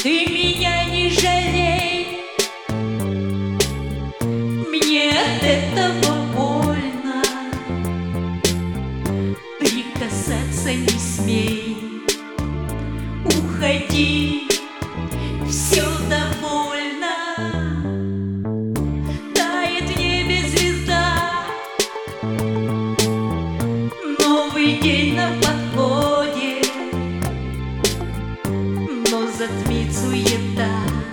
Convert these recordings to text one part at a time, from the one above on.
Ты меня не жалей, мне от этого больно. Прикасаться не смей, уходи, все довольно. Тает в небе звезда, новый день на подходе, но затмит суета,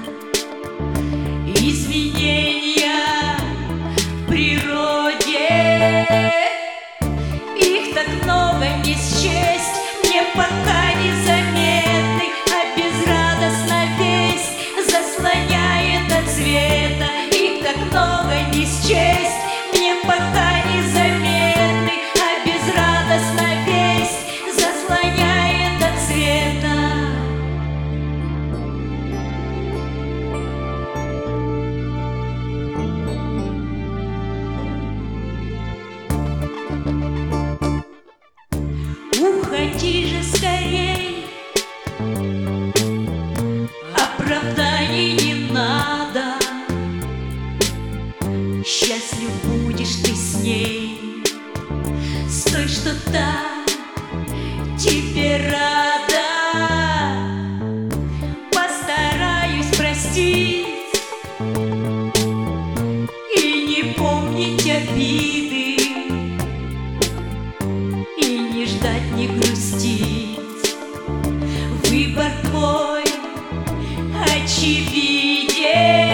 изменения в природе. Их так много не счесть, мне пока незаметны, а безрадостно весть заслоняет от света. Их так много не счесть, мне пока незаметны, а безрадостно весть заслоняет от света. Уходи же скорей, оправданий не надо. Счастлив будешь ты с ней, с той, что так тебе рада. Постараюсь простить и не помнить обиды, и не ждать, не грустить. Выбор твой очевиден.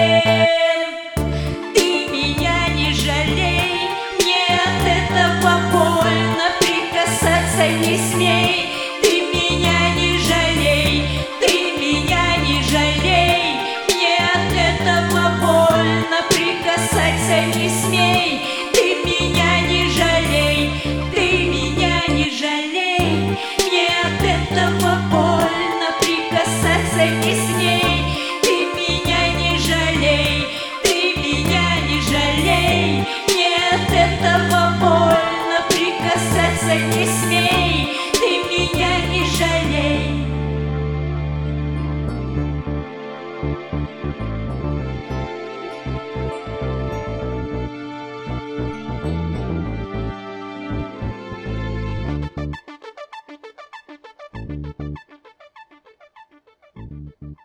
Ты меня не жалей, мне от этого больно. Прикасаться не смей, ты меня не жалей, ты меня не жалей, мне от этого больно. Прикасаться не смей, ты меня не жалей, ты меня не жалей, мне от этого больно. Прикасаться не смей, ты меня не жалей, ты меня не жалей, мне от этого больно. Прикасаться не смей.